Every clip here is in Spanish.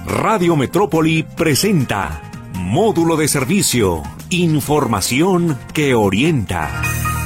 Radio Metrópoli presenta Módulo de Servicio, información que orienta.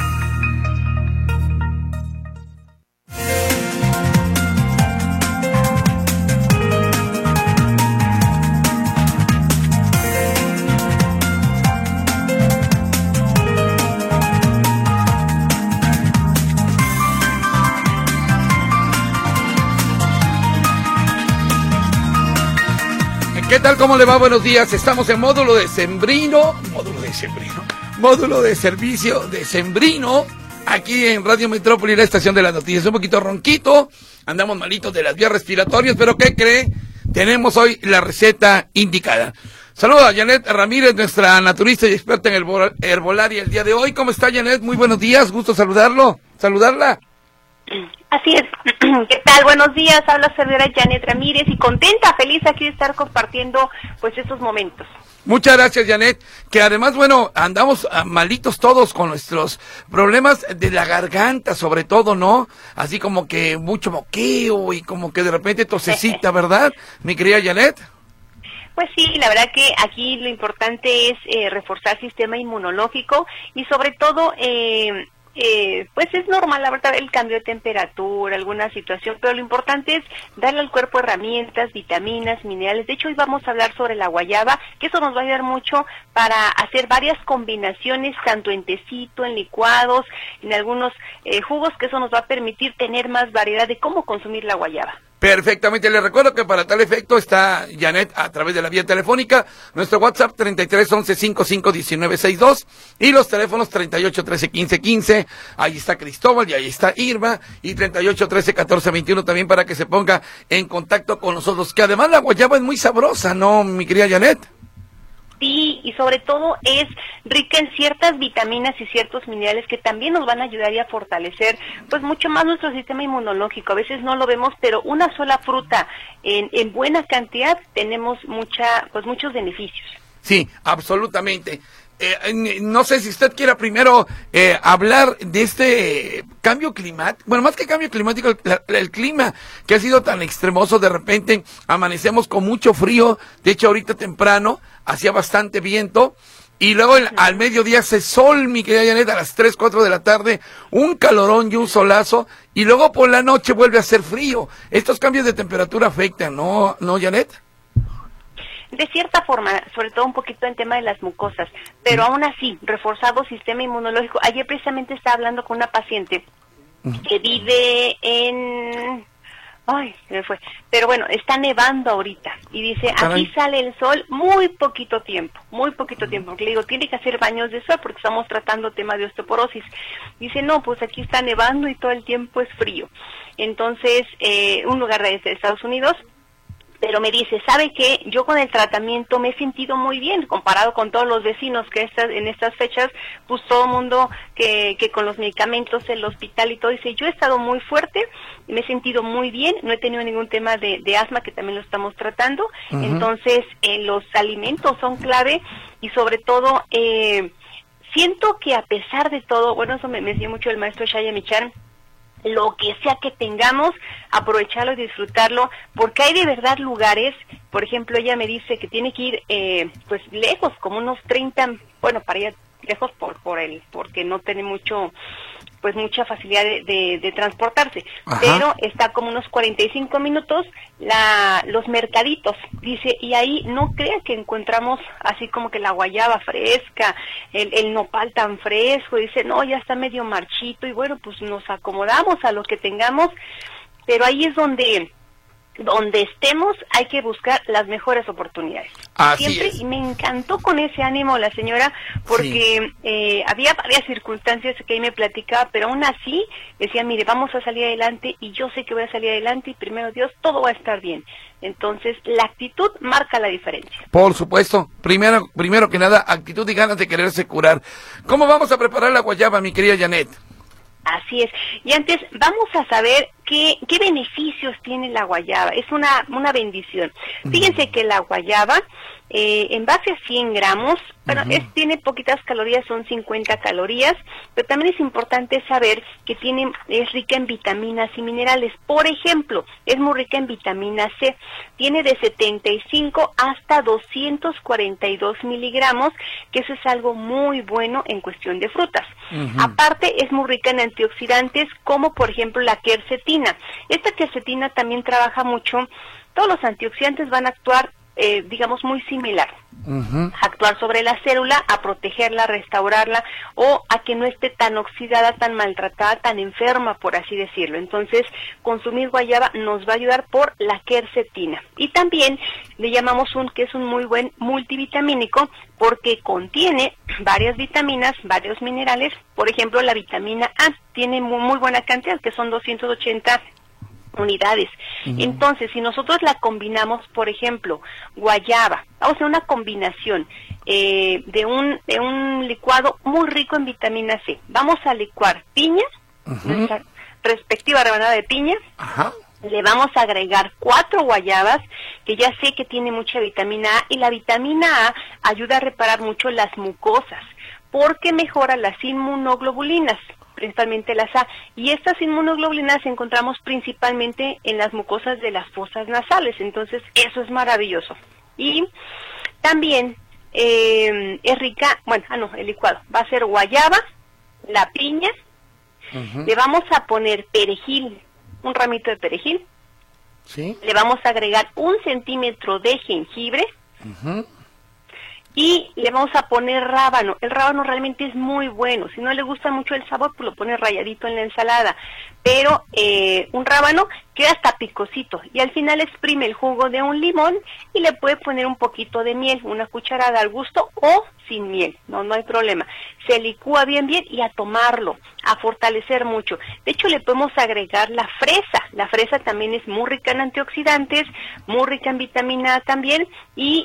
¿Qué tal? ¿Cómo le va? Buenos días. Estamos en módulo de sembrino, módulo de servicio decembrino, aquí en Radio Metrópoli, la estación de las noticias. Un poquito ronquito, andamos malitos de las vías respiratorias, pero ¿qué cree? Tenemos hoy la receta indicada. Saludos a Janet Ramírez, nuestra naturista y experta en herbolaria el día de hoy. ¿Cómo está, Janet? Muy buenos días, gusto saludarla. Así es. ¿Qué tal? Buenos días. Habla servidora Janet Ramírez y contenta, feliz aquí de estar compartiendo pues estos momentos. Muchas gracias, Janet, que además, bueno, andamos malitos todos con nuestros problemas de la garganta, sobre todo, ¿no? Así como que mucho moqueo y como que de repente tosecita, ¿verdad, mi querida Janet? Pues sí, la verdad que aquí lo importante es reforzar el sistema inmunológico y sobre todo pues es normal, la verdad, el cambio de temperatura, alguna situación, pero lo importante es darle al cuerpo herramientas, vitaminas, minerales. De hecho, hoy vamos a hablar sobre la guayaba, que eso nos va a ayudar mucho para hacer varias combinaciones, tanto en tecito, en licuados, en algunos jugos, que eso nos va a permitir tener más variedad de cómo consumir la guayaba. Perfectamente, les recuerdo que para tal efecto está Janet a través de la vía telefónica, nuestro WhatsApp 33 11 55 19 62 y los teléfonos 38 13 15 15, ahí está Cristóbal y ahí está Irma, y 38 13 14 21 también para que se ponga en contacto con nosotros, que además la guayaba es muy sabrosa, ¿no, mi querida Janet? Sí, y sobre todo es rica en ciertas vitaminas y ciertos minerales que también nos van a ayudar y a fortalecer pues mucho más nuestro sistema inmunológico. A veces no lo vemos, pero una sola fruta en buena cantidad tenemos muchos beneficios. Sí, absolutamente. No sé si usted quiera primero hablar de este cambio climático, bueno, más que cambio climático, el clima que ha sido tan extremoso. De repente amanecemos con mucho frío, de hecho ahorita temprano hacía bastante viento, y luego al mediodía hace sol, mi querida Janet, a las 3, 4 de la tarde, un calorón y un solazo, y luego por la noche vuelve a hacer frío. Estos cambios de temperatura afectan, ¿no, Janet? De cierta forma, sobre todo un poquito en tema de las mucosas, pero aún así, reforzado sistema inmunológico. Ayer precisamente estaba hablando con una paciente que vive en... Ay, se me fue. Pero bueno, está nevando ahorita y dice, aquí sale el sol muy poquito tiempo. Porque le digo, tiene que hacer baños de sol porque estamos tratando tema de osteoporosis. Dice, no, pues aquí está nevando y todo el tiempo es frío. Entonces, un lugar de Estados Unidos. Pero me dice, ¿sabe qué? Yo con el tratamiento me he sentido muy bien, comparado con todos los vecinos que en estas fechas, pues todo el mundo que con los medicamentos, el hospital y todo, dice, yo he estado muy fuerte, me he sentido muy bien, no he tenido ningún tema de asma, que también lo estamos tratando. Entonces, los alimentos son clave y sobre todo, siento que a pesar de todo, bueno, eso me enseñó mucho el maestro Shaya Michan, lo que sea que tengamos, aprovecharlo y disfrutarlo, porque hay de verdad lugares, por ejemplo, ella me dice que tiene que ir pues lejos, como unos 30, bueno, para ir lejos porque no tiene mucha facilidad de transportarse. Ajá. Pero está como unos 45 minutos los mercaditos, dice, y ahí no crea que encontramos así como que la guayaba fresca, el nopal tan fresco, dice, no, ya está medio marchito, y bueno, pues nos acomodamos a lo que tengamos, pero ahí es donde estemos hay que buscar las mejores oportunidades. Así siempre es. Y me encantó con ese ánimo la señora, porque sí. Había varias circunstancias que ahí me platicaba, pero aún así decía, mire, vamos a salir adelante y yo sé que voy a salir adelante y primero Dios, todo va a estar bien. Entonces, la actitud marca la diferencia. Por supuesto, primero que nada, actitud y ganas de quererse curar. ¿Cómo vamos a preparar la guayaba, mi querida Janet? Así es. Y antes vamos a saber ¿qué beneficios tiene la guayaba? Es una bendición. Fíjense que la guayaba, en base a 100 gramos, bueno, tiene poquitas calorías, son 50 calorías, pero también es importante saber que es rica en vitaminas y minerales. Por ejemplo, es muy rica en vitamina C, tiene de 75 hasta 242 miligramos, que eso es algo muy bueno en cuestión de frutas. Aparte, es muy rica en antioxidantes, como por ejemplo la quercetina. Esta quercetina también trabaja mucho, todos los antioxidantes van a actuar digamos muy similar, actuar sobre la célula, a protegerla, restaurarla, o a que no esté tan oxidada, tan maltratada, tan enferma, por así decirlo. Entonces, consumir guayaba nos va a ayudar por la quercetina. Y también le llamamos que es un muy buen multivitamínico, porque contiene varias vitaminas, varios minerales. Por ejemplo, la vitamina A tiene muy buena cantidad, que son 280 unidades. Entonces, si nosotros la combinamos, por ejemplo, guayaba, vamos a hacer una combinación de un licuado muy rico en vitamina C. Vamos a licuar piña, nuestra respectiva rebanada de piña. Le vamos a agregar 4 guayabas, que ya sé que tiene mucha vitamina A, y la vitamina A ayuda a reparar mucho las mucosas, porque mejora las inmunoglobulinas, principalmente las A, y estas inmunoglobulinas encontramos principalmente en las mucosas de las fosas nasales. Entonces eso es maravilloso. Y también es rica, el licuado va a ser guayaba, la piña, le vamos a poner perejil, un ramito de perejil, le vamos a agregar 1 centímetro de jengibre, y le vamos a poner rábano. El rábano realmente es muy bueno. Si no le gusta mucho el sabor, pues lo pone rayadito en la ensalada. Pero un rábano queda hasta picosito. Y al final exprime el jugo de un limón y le puede poner un poquito de miel, una cucharada al gusto, o sin miel. No hay problema. Se licúa bien y a tomarlo, a fortalecer mucho. De hecho, le podemos agregar la fresa. La fresa también es muy rica en antioxidantes, muy rica en vitamina A también, y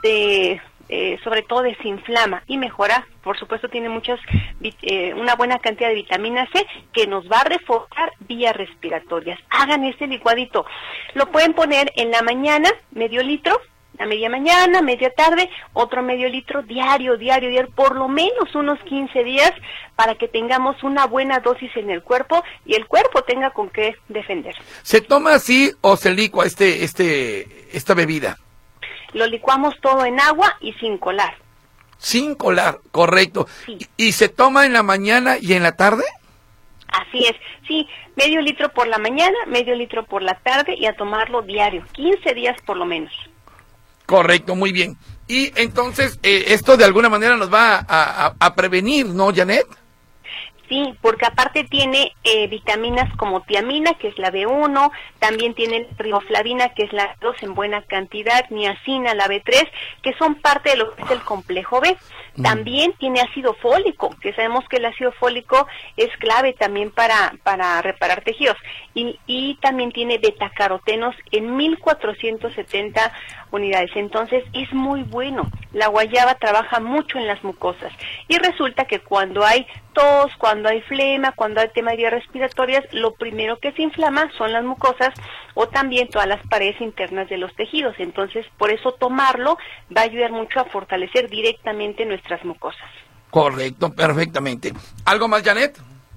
sobre todo desinflama y mejora, por supuesto tiene una buena cantidad de vitamina C, que nos va a reforzar vías respiratorias. Hagan este licuadito, lo pueden poner en la mañana, medio litro, a media mañana, media tarde, otro medio litro diario, por lo menos unos 15 días, para que tengamos una buena dosis en el cuerpo y el cuerpo tenga con qué defender. ¿Se toma así o se licua esta bebida? Lo licuamos todo en agua y sin colar. Sin colar, correcto. Sí. ¿Y se toma en la mañana y en la tarde? Así es, sí, medio litro por la mañana, medio litro por la tarde, y a tomarlo diario, 15 días por lo menos. Correcto, muy bien. Y entonces, esto de alguna manera nos va a prevenir, ¿no, Janet? Sí, porque aparte tiene vitaminas como tiamina, que es la B1, también tiene riboflavina, que es la B2 en buena cantidad, niacina, la B3, que son parte de lo que es el complejo B. También tiene ácido fólico, que sabemos que el ácido fólico es clave también para reparar tejidos. Y también tiene betacarotenos en 1470 unidades. Entonces es muy bueno. La guayaba trabaja mucho en las mucosas. Y resulta que cuando hay tos, cuando hay flema, cuando hay tema de vías respiratorias, lo primero que se inflama son las mucosas, o también todas las paredes internas de los tejidos. Entonces, por eso tomarlo va a ayudar mucho a fortalecer directamente nuestras mucosas. Correcto, perfectamente. ¿Algo más, Janet?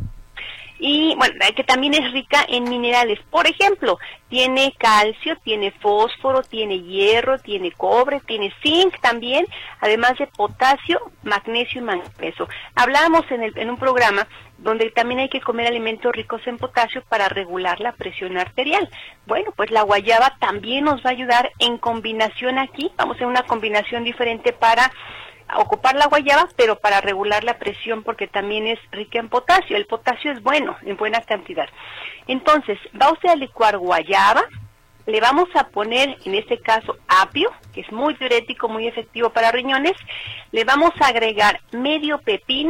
Y bueno, que también es rica en minerales. Por ejemplo, tiene calcio, tiene fósforo, tiene hierro, tiene cobre, tiene zinc también, además de potasio, magnesio y manganeso. Hablábamos en un programa donde también hay que comer alimentos ricos en potasio para regular la presión arterial. Bueno, pues la guayaba también nos va a ayudar en combinación aquí. Vamos a hacer una combinación diferente para ocupar la guayaba, pero para regular la presión, porque también es rica en potasio. El potasio es bueno, en buena cantidad. Entonces, va usted a licuar guayaba, le vamos a poner, en este caso, apio, que es muy diurético, muy efectivo para riñones. Le vamos a agregar medio pepino,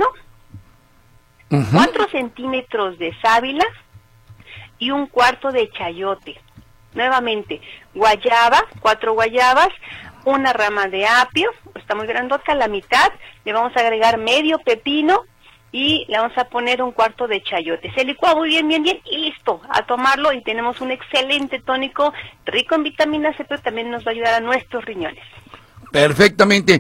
4 centímetros de sábila y 1/4 de chayote. Nuevamente, guayaba, 4 guayabas, una rama de apio, está muy grandota, la mitad, le vamos a agregar medio pepino, y le vamos a poner un cuarto de chayote. Se licúa muy bien, bien, bien y listo, a tomarlo y tenemos un excelente tónico rico en vitamina C, pero también nos va a ayudar a nuestros riñones. Perfectamente.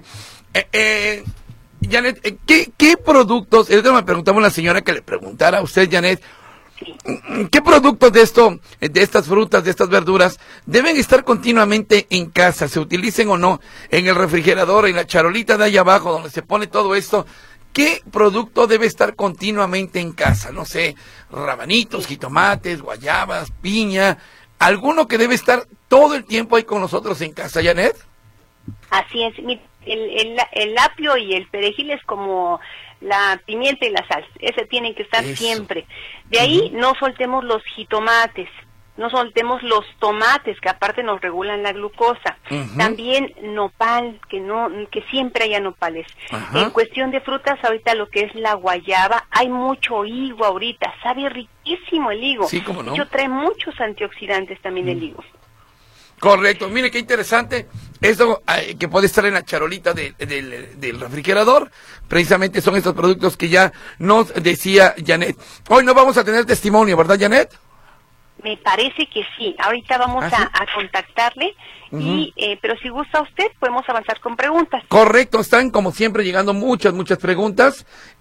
Janet, ¿qué productos? Ahorita me preguntaba una señora que le preguntara a usted, Janet, Sí. ¿qué productos de estas frutas, de estas verduras, deben estar continuamente en casa, se utilicen o no, en el refrigerador, en la charolita de ahí abajo donde se pone todo esto? ¿Qué producto debe estar continuamente en casa? No sé, rabanitos, jitomates, guayabas, piña, alguno que debe estar todo el tiempo ahí con nosotros en casa, Janet. Así es, el apio y el perejil es como la pimienta y la sal, ese tienen que estar Eso. siempre. De ahí no soltemos los jitomates, no soltemos los tomates, que aparte nos regulan la glucosa. También nopal, que siempre haya nopales. Ajá. En cuestión de frutas, ahorita lo que es la guayaba, hay mucho higo ahorita, sabe riquísimo el higo. Sí, cómo no. De hecho, trae muchos antioxidantes también el higo. Correcto, mire qué interesante eso que puede estar en la charolita del refrigerador. Precisamente son estos productos que ya nos decía Janet. Hoy no vamos a tener testimonio, ¿verdad, Janet? Me parece que sí. Ahorita vamos ¿Ah, sí? a contactarle, pero si gusta usted, podemos avanzar con preguntas. Correcto, están como siempre llegando muchas preguntas.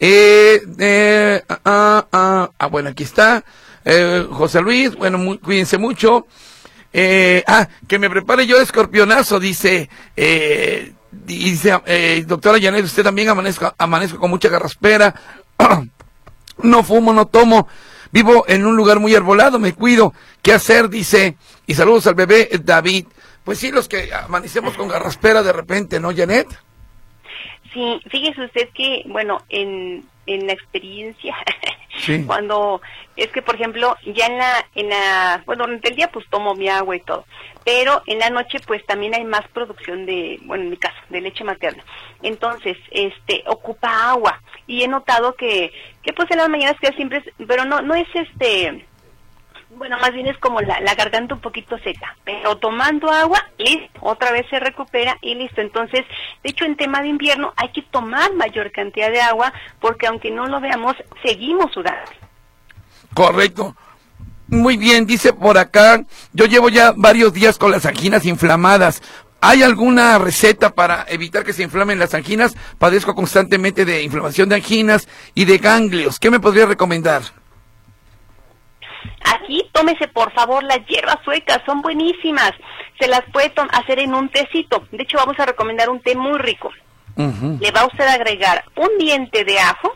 Bueno, aquí está José Luis, bueno, cuídense mucho. Que me prepare yo de escorpionazo, dice doctora Janet, usted también amanezco con mucha garraspera, no fumo, no tomo, vivo en un lugar muy arbolado, me cuido, ¿qué hacer? Dice, y saludos al bebé David. Pues sí, los que amanecemos con garraspera de repente, ¿no, Janet? Sí, fíjese usted que, bueno, en la experiencia, Sí. cuando es que, por ejemplo, ya bueno, durante el día pues tomo mi agua y todo, pero en la noche pues también hay más producción de, bueno, en mi caso, de leche materna. Entonces, ocupa agua y he notado que pues en las mañanas que siempre es, pero no es bueno, más bien es como la garganta un poquito seca, pero tomando agua, listo, otra vez se recupera y listo. Entonces, de hecho, en tema de invierno hay que tomar mayor cantidad de agua porque aunque no lo veamos, seguimos sudando. Correcto. Muy bien, dice por acá, yo llevo ya varios días con las anginas inflamadas. ¿Hay alguna receta para evitar que se inflamen las anginas? Padezco constantemente de inflamación de anginas y de ganglios. ¿Qué me podría recomendar? Aquí tómese por favor las hierbas suecas, son buenísimas. Se las puede hacer en un tecito. De hecho, vamos a recomendar un té muy rico. Le va a usted a agregar un diente de ajo.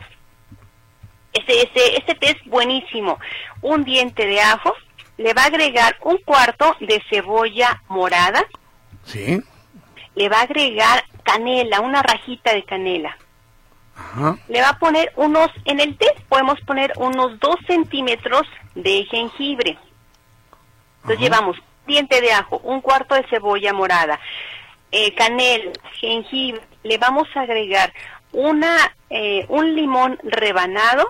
Este té es buenísimo. Un diente de ajo. Le va a agregar un cuarto de cebolla morada. Sí. Le va a agregar canela, una rajita de canela. Ajá. Le va a poner en el té podemos poner unos 2 centímetros de jengibre. Entonces llevamos diente de ajo, un cuarto de cebolla morada, canela, jengibre. Le vamos a agregar un limón rebanado.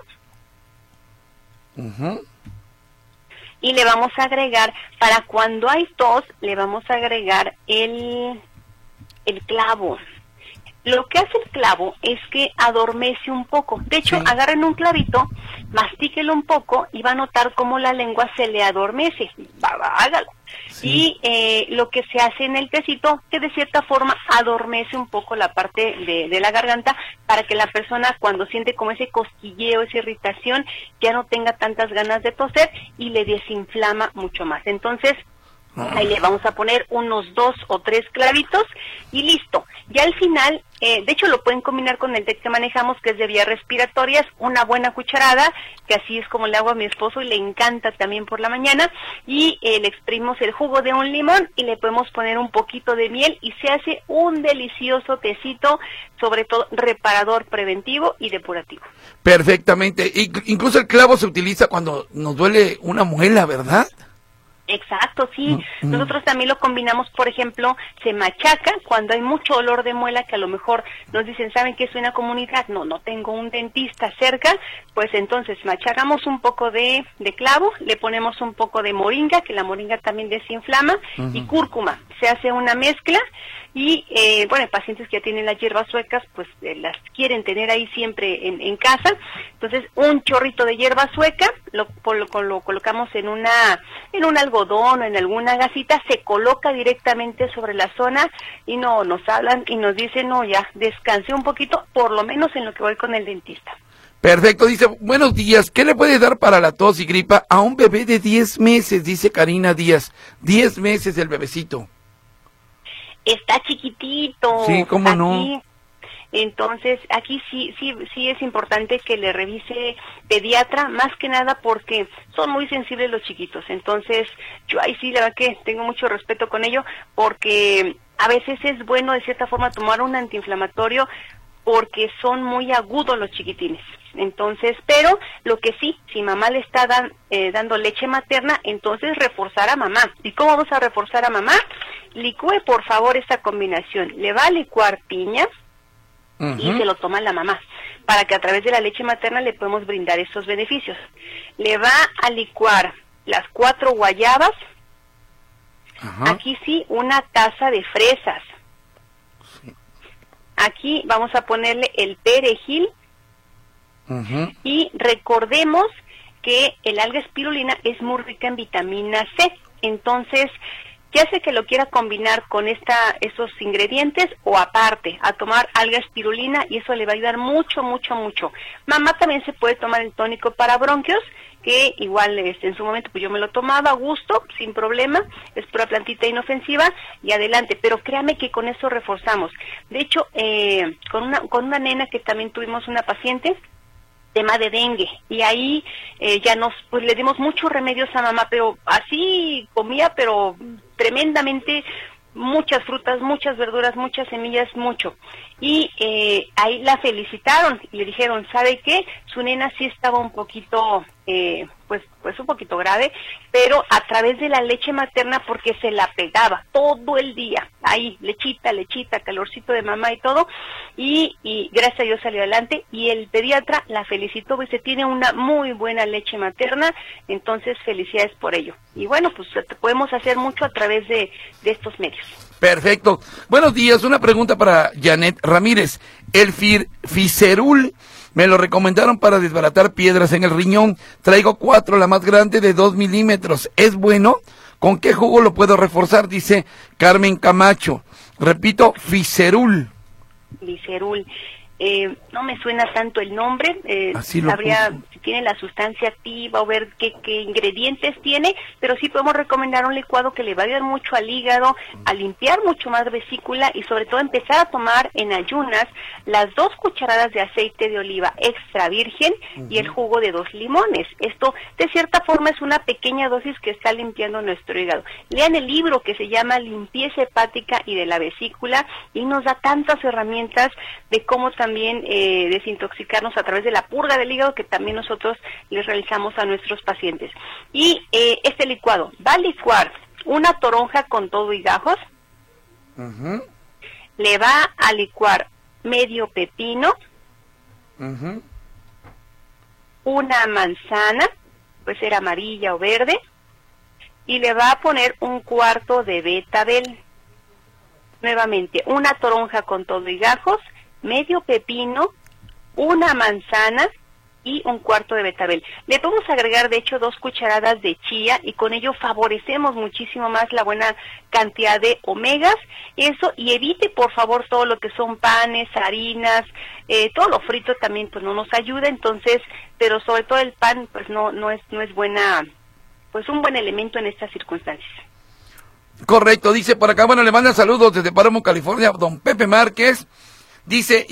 Y le vamos a agregar, para cuando hay tos, le vamos a agregar el clavo. Lo que hace el clavo es que adormece un poco. De hecho, Sí. agarren un clavito, mastíquelo un poco y va a notar cómo la lengua se le adormece. Hágalo. Sí. Y lo que se hace en el tecito, que de cierta forma adormece un poco la parte de la garganta para que la persona cuando siente como ese cosquilleo, esa irritación, ya no tenga tantas ganas de toser y le desinflama mucho más. Entonces, ahí le vamos a poner unos 2 o 3 clavitos y listo. Ya al final, de hecho lo pueden combinar con el té que manejamos, que es de vías respiratorias, una buena cucharada, que así es como le hago a mi esposo y le encanta también por la mañana, y le exprimimos el jugo de un limón y le podemos poner un poquito de miel y se hace un delicioso tecito, sobre todo reparador, preventivo y depurativo. Perfectamente. Incluso el clavo se utiliza cuando nos duele una muela, ¿verdad? Exacto, sí. Nosotros también lo combinamos, por ejemplo, se machaca cuando hay mucho olor de muela, que a lo mejor nos dicen, ¿saben qué es una comunidad? No tengo un dentista cerca, pues entonces machacamos un poco de clavo, le ponemos un poco de moringa, que la moringa también desinflama, y cúrcuma. se hace una mezcla y, bueno, pacientes que ya tienen las hierbas suecas, pues las quieren tener ahí siempre en casa. Entonces, un chorrito de hierba sueca, lo colocamos en un algodón o en alguna gasita, se coloca directamente sobre la zona y no nos hablan y nos dicen, no, ya, descansé un poquito, por lo menos en lo que voy con el dentista. Perfecto, dice, buenos días, ¿qué le puede dar para la tos y gripa a un bebé de 10 meses? Dice Karina Díaz, 10 meses el bebecito. Está chiquitito. Sí, ¿cómo no? Entonces, aquí sí es importante que le revise pediatra, más que nada porque son muy sensibles los chiquitos. Entonces, yo ahí sí, la verdad que tengo mucho respeto con ello, porque a veces es bueno de cierta forma tomar un antiinflamatorio porque son muy agudos los chiquitines. Entonces, pero lo que sí, si mamá le está dando leche materna, entonces reforzar a mamá. ¿Y cómo vamos a reforzar a mamá? Licúe por favor esta combinación. Le va a licuar piña y se lo toma la mamá, para que a través de la leche materna le podemos brindar estos beneficios. Le va a licuar las 4 guayabas. Aquí sí, una taza de fresas. Aquí vamos a ponerle el perejil. Y recordemos que el alga espirulina es muy rica en vitamina C. Entonces, ya sea que lo quiera combinar con esos ingredientes o aparte, a tomar alga espirulina, y eso le va a ayudar mucho, mucho, mucho. Mamá también se puede tomar el tónico para bronquios, que igual en su momento pues yo me lo tomaba a gusto, sin problema, es pura plantita inofensiva y adelante, pero créame que con eso reforzamos. De hecho, con una nena que también tuvimos una paciente, tema de dengue, y ahí ya pues le dimos muchos remedios a mamá, pero así comía, pero tremendamente, muchas frutas, muchas verduras, muchas semillas, mucho. Y ahí la felicitaron y le dijeron, ¿sabe qué? Su nena sí estaba un poquito, pues un poquito grave, pero a través de la leche materna, porque se la pegaba todo el día, ahí, lechita, calorcito de mamá y todo, y gracias a Dios salió adelante, y el pediatra la felicitó, dice, tiene una muy buena leche materna, entonces felicidades por ello. Y bueno, pues podemos hacer mucho a través de estos medios. Perfecto. Buenos días, una pregunta para Janet Ramírez. El Fiserul me lo recomendaron para desbaratar piedras en el riñón. Traigo 4, la más grande de 2 milímetros. ¿Es bueno? ¿Con qué jugo lo puedo reforzar? Dice Carmen Camacho. Repito, Fiserul. Fiserul. No me suena tanto el nombre, habría si tiene la sustancia activa o ver qué ingredientes tiene, pero sí podemos recomendar un licuado que le va a ayudar mucho al hígado, a limpiar mucho más vesícula y sobre todo empezar a tomar en ayunas las 2 cucharadas de aceite de oliva extra virgen y el jugo de 2 limones. Esto de cierta forma es una pequeña dosis que está limpiando nuestro hígado. Lean el libro que se llama Limpieza hepática y de la vesícula y nos da tantas herramientas de cómo también desintoxicarnos a través de la purga del hígado que también nosotros les realizamos a nuestros pacientes. Y este licuado va a licuar una toronja con todo y gajos, le va a licuar medio pepino, una manzana, puede ser amarilla o verde, y le va a poner un cuarto de betabel. Nuevamente, una toronja con todo y gajos, medio pepino, una manzana y un cuarto de betabel. Le podemos agregar de hecho 2 cucharadas de chía y con ello favorecemos muchísimo más la buena cantidad de omegas. Eso, y evite por favor todo lo que son panes, harinas, todo lo frito también pues no nos ayuda, entonces, pero sobre todo el pan pues no es buena, pues un buen elemento en estas circunstancias. Correcto, dice por acá, bueno, le manda saludos desde Páramo, California, don Pepe Márquez. Dice,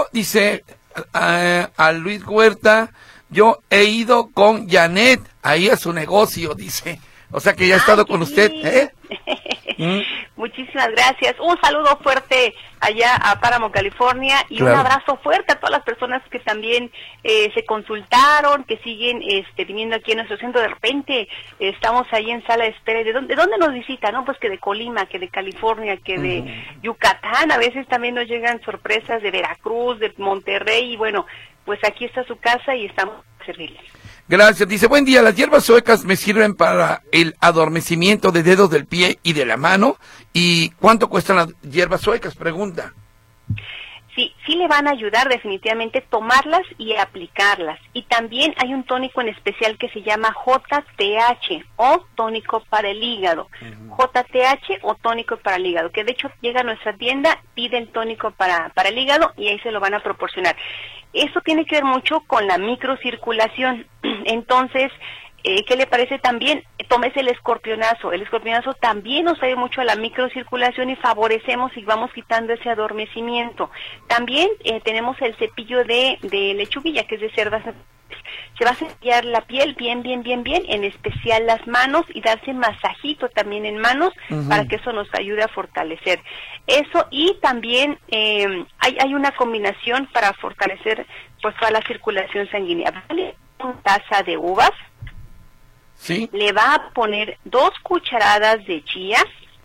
a Luis Huerta, yo he ido con Janet ahí a su negocio, dice. O sea que ya ha estado con usted, ¿eh? Muchísimas gracias. Un saludo fuerte allá a Páramo, California, y claro, un abrazo fuerte a todas las personas que también se consultaron, que siguen viniendo aquí en nuestro centro. De repente estamos ahí en sala de espera. ¿De dónde nos visitan? No, pues que de Colima, que de California, que de Yucatán. A veces también nos llegan sorpresas de Veracruz, de Monterrey, y bueno, pues aquí está su casa y estamos servirles. Gracias. Dice, buen día, las hierbas suecas me sirven para el adormecimiento de dedos del pie y de la mano. ¿Y cuánto cuestan las hierbas suecas? Pregunta. Sí le van a ayudar definitivamente tomarlas y aplicarlas. Y también hay un tónico en especial que se llama JTH o tónico para el hígado. JTH o tónico para el hígado, que de hecho llega a nuestra tienda, pide el tónico para el hígado y ahí se lo van a proporcionar. Eso tiene que ver mucho con la microcirculación. Entonces, ¿qué le parece también? Tómese el escorpionazo. El escorpionazo también nos ayuda mucho a la microcirculación y favorecemos y vamos quitando ese adormecimiento. También tenemos el cepillo de lechuguilla, que es de cerdas. Se va a cepillar la piel bien, en especial las manos, y darse masajito también en manos para que eso nos ayude a fortalecer. Eso, y también hay una combinación para fortalecer pues toda la circulación sanguínea. Vale una taza de uvas. ¿Sí? Le va a poner 2 cucharadas de chía,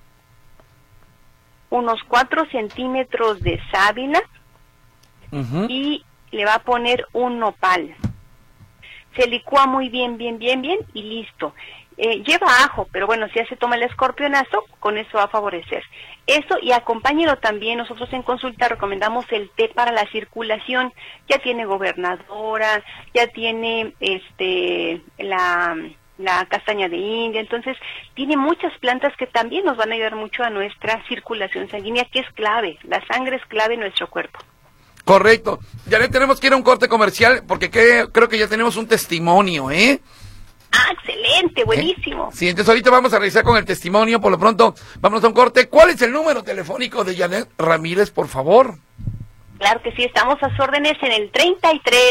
unos 4 centímetros de sábila y le va a poner un nopal. Se licúa muy bien y listo. Lleva ajo, pero bueno, si ya se toma el escorpionazo, con eso va a favorecer. Eso, y acompáñelo también, nosotros en consulta recomendamos el té para la circulación. Ya tiene gobernadora, ya tiene la castaña de India, entonces tiene muchas plantas que también nos van a ayudar mucho a nuestra circulación sanguínea, que es clave. La sangre es clave en nuestro cuerpo. Correcto. Ya tenemos que ir a un corte comercial porque creo que ya tenemos un testimonio, ¿eh? Ah, excelente, buenísimo. Sí, entonces ahorita vamos a revisar con el testimonio. Por lo pronto, vamos a un corte. ¿Cuál es el número telefónico de Janet Ramírez, por favor? Claro que sí, estamos a sus órdenes en el 33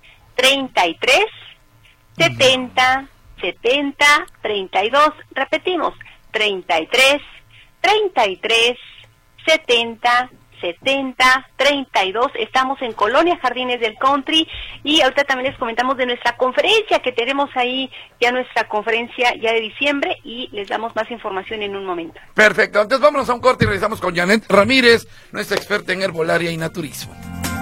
70 32. Repetimos, 33 70 32. Estamos en Colonia Jardines del Country, y ahorita también les comentamos de nuestra conferencia, que tenemos ahí ya nuestra conferencia ya de diciembre, y les damos más información en un momento. Perfecto, entonces vámonos a un corte y regresamos con Janet Ramírez, nuestra experta en herbolaria y naturismo.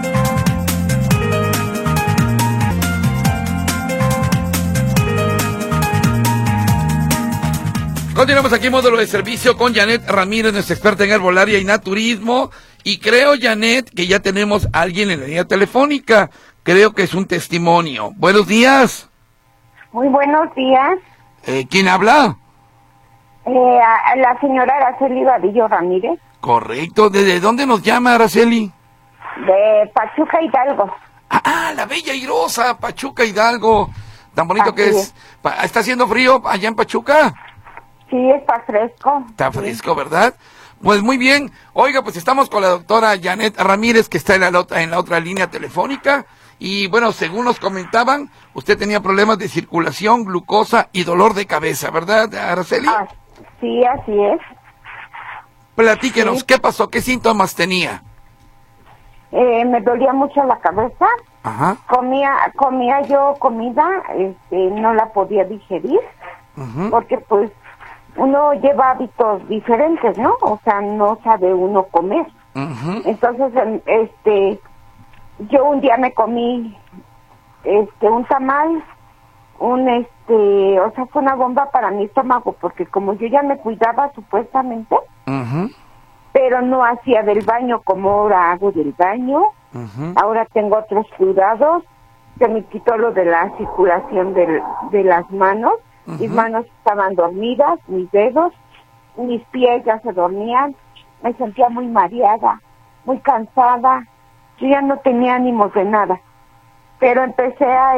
Continuamos aquí en Módulo de Servicio con Janet Ramírez, nuestra experta en herbolaria y naturismo. Y creo, Janet, que ya tenemos a alguien en la línea telefónica. Creo que es un testimonio. Buenos días. Muy buenos días. ¿Quién habla? La señora Araceli Vadillo Ramírez. Correcto. ¿Desde dónde nos llama, Araceli? De Pachuca, Hidalgo. La bella airosa Pachuca, Hidalgo. Tan bonito que es. ¿Está haciendo frío allá en Pachuca? Sí, está fresco. Está fresco, ¿verdad? Pues muy bien. Oiga, pues estamos con la doctora Janet Ramírez, que está en la otra línea telefónica. Y bueno, según nos comentaban, usted tenía problemas de circulación, glucosa y dolor de cabeza, ¿verdad, Araceli? Sí, así es. Platíquenos, sí. ¿Qué pasó? ¿Qué síntomas tenía? Me dolía mucho la cabeza. Ajá. Comía yo comida, no la podía digerir, porque pues uno lleva hábitos diferentes, ¿no? O sea, no sabe uno comer. Entonces, yo un día me comí, un tamal, o sea, fue una bomba para mi estómago, porque como yo ya me cuidaba supuestamente, pero no hacía del baño como ahora hago del baño. Ahora tengo otros cuidados, se me quitó lo de la circulación de las manos. Mis manos estaban dormidas, mis dedos, mis pies ya se dormían, me sentía muy mareada, muy cansada, yo ya no tenía ánimos de nada. Pero empecé a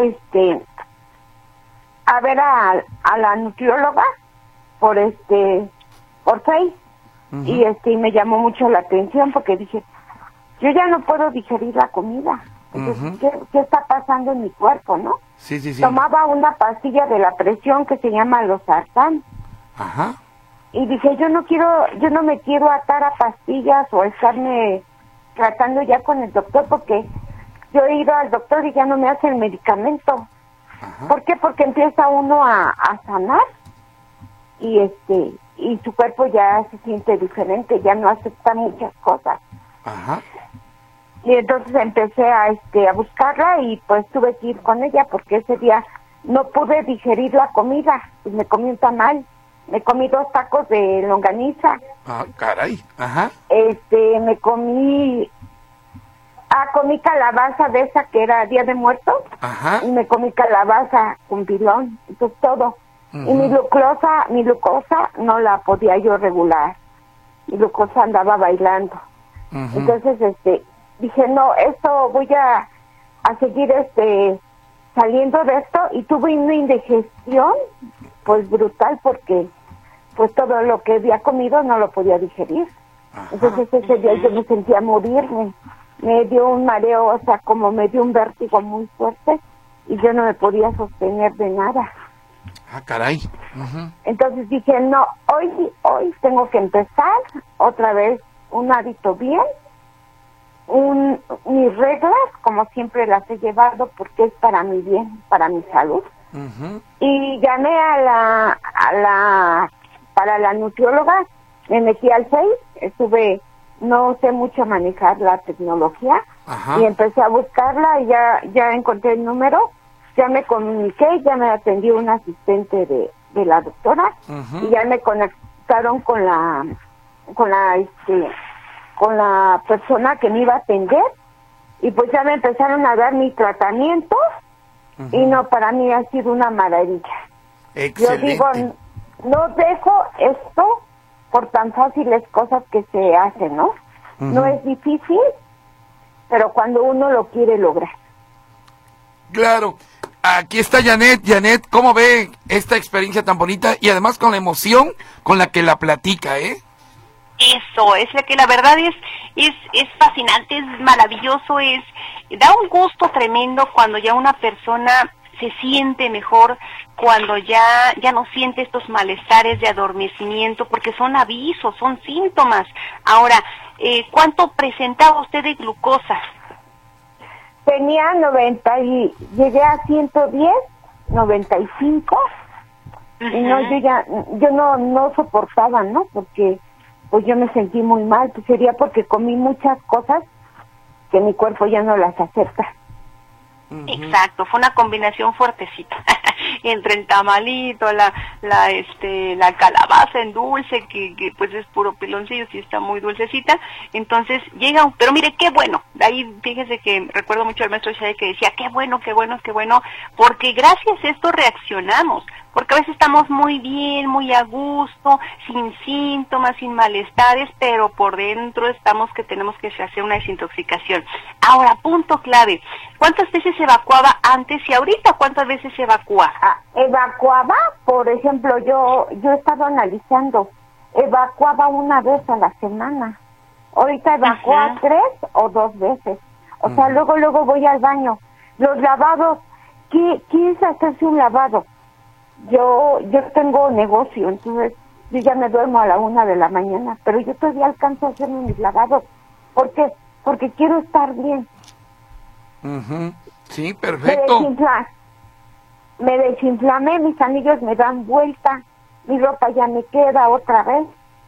ver a la nutrióloga por Face, y me llamó mucho la atención porque dije, yo ya no puedo digerir la comida. Entonces, ¿qué está pasando en mi cuerpo, no? Sí. Tomaba una pastilla de la presión que se llama losartán. Ajá. Y dije, yo no me quiero atar a pastillas o estarme tratando ya con el doctor, porque yo he ido al doctor y ya no me hace el medicamento. ¿Por qué? Porque empieza uno a sanar y su cuerpo ya se siente diferente, ya no acepta muchas cosas. Y entonces empecé a buscarla y pues tuve que ir con ella porque ese día no pude digerir la comida. Pues me comí un tamal, me comí 2 tacos de longaniza. Ah, caray, ajá. Comí calabaza de esa que era Día de Muertos. Ajá. Y me comí calabaza con pilón, entonces todo. Uh-huh. Y mi glucosa no la podía yo regular. Mi glucosa andaba bailando. Uh-huh. Entonces, dije, no, esto voy a seguir saliendo de esto, y tuve una indigestión pues brutal porque pues todo lo que había comido no lo podía digerir. Ajá. Entonces ese día yo me sentía morirme, me dio un mareo, o sea, como me dio un vértigo muy fuerte y yo no me podía sostener de nada. Ah, caray. Uh-huh. Entonces dije, no, hoy tengo que empezar otra vez un hábito bien. Mis reglas, como siempre las he llevado porque es para mi bien, para mi salud. Uh-huh. Y llamé para la nutrióloga, me metí al Face, no sé mucho manejar la tecnología. Ajá. Y empecé a buscarla y ya encontré el número, ya me comuniqué, ya me atendió un asistente de la doctora. Uh-huh. Y ya me conectaron con la persona que me iba a atender, y pues ya me empezaron a dar mi tratamiento. Uh-huh. Y no, para mí ha sido una maravilla. Excelente. Yo digo, no dejo esto por tan fáciles cosas que se hacen, ¿no? Uh-huh. No es difícil, pero cuando uno lo quiere lograr. Claro. Aquí está Janet. Janet, ¿cómo ve esta experiencia tan bonita? Y además con la emoción con la que la platica, ¿eh? Eso, es que la verdad es fascinante, es maravilloso, da un gusto tremendo cuando ya una persona se siente mejor, cuando ya no siente estos malestares de adormecimiento, porque son avisos, son síntomas. Ahora, ¿cuánto presentaba usted de glucosa? Tenía 90 y llegué a 110, 95, uh-huh. Y no, yo no soportaba, ¿no? Porque pues yo me sentí muy mal, pues sería porque comí muchas cosas que mi cuerpo ya no las acepta. Uh-huh. Exacto, fue una combinación fuertecita entre el tamalito, la calabaza en dulce, que pues es puro piloncillo, sí está muy dulcecita. Entonces pero mire, qué bueno, de ahí fíjese que recuerdo mucho al maestro Shade que decía, qué bueno, porque gracias a esto reaccionamos, porque a veces estamos muy bien, muy a gusto, sin síntomas, sin malestares, pero por dentro tenemos que hacer una desintoxicación. Ahora, punto clave, ¿cuántas veces se evacuaba antes y ahorita cuántas veces se evacúa? Evacuaba, por ejemplo, yo he estado analizando, evacuaba una vez a la semana, ahorita evacúa 3 o 2 veces, o sea, luego voy al baño. Los lavados, ¿quién se hacerse un lavado? Yo tengo negocio, entonces yo ya me duermo a la 1 de la mañana, pero yo todavía alcanzo a hacerme mis lavados. ¿Por qué? Porque quiero estar bien. Uh-huh. Sí, perfecto. Me desinflamé, mis anillos me dan vuelta, mi ropa ya me queda otra vez.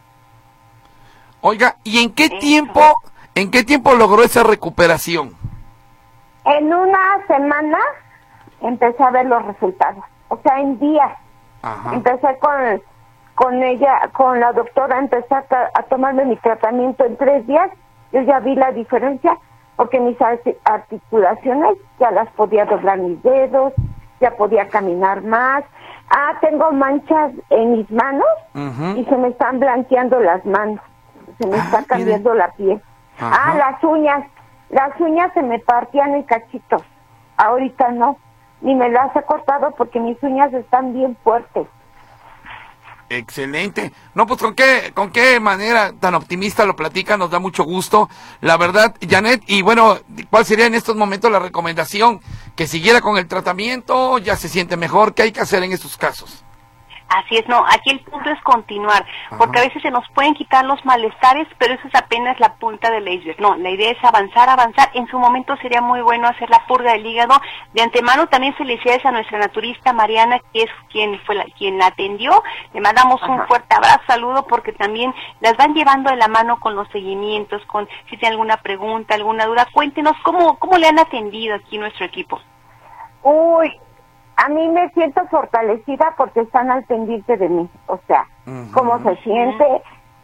Oiga, ¿y en qué tiempo logró esa recuperación? En una semana empecé a ver los resultados, o sea, en días. Ajá. Empecé con ella, con la doctora, empecé a tomarme mi tratamiento en 3 días, yo ya vi la diferencia, porque mis articulaciones ya las podía doblar mis dedos, ya podía caminar más. Tengo manchas en mis manos. Uh-huh. Y se me están blanqueando las manos, se me está cambiando la piel. Uh-huh. Las uñas se me partían en cachitos, ahorita no, ni me las he cortado porque mis uñas están bien fuertes. Excelente. No, pues con qué manera tan optimista lo platica, nos da mucho gusto, la verdad, Janet. Y bueno, ¿cuál sería en estos momentos la recomendación? ¿Que siguiera con el tratamiento? ¿Ya se siente mejor? ¿Qué hay que hacer en estos casos? Así es, no, aquí el punto es continuar, porque a veces se nos pueden quitar los malestares, pero eso es apenas la punta del iceberg. No, la idea es avanzar. En su momento sería muy bueno hacer la purga del hígado. De antemano también felicidades a nuestra naturista Mariana, que es quien la atendió. Le mandamos un fuerte abrazo, saludo, porque también las van llevando de la mano con los seguimientos, con si tiene alguna pregunta, alguna duda. Cuéntenos cómo le han atendido aquí nuestro equipo. Uy, a mí me siento fortalecida porque están al pendiente de mí, o sea, cómo se siente,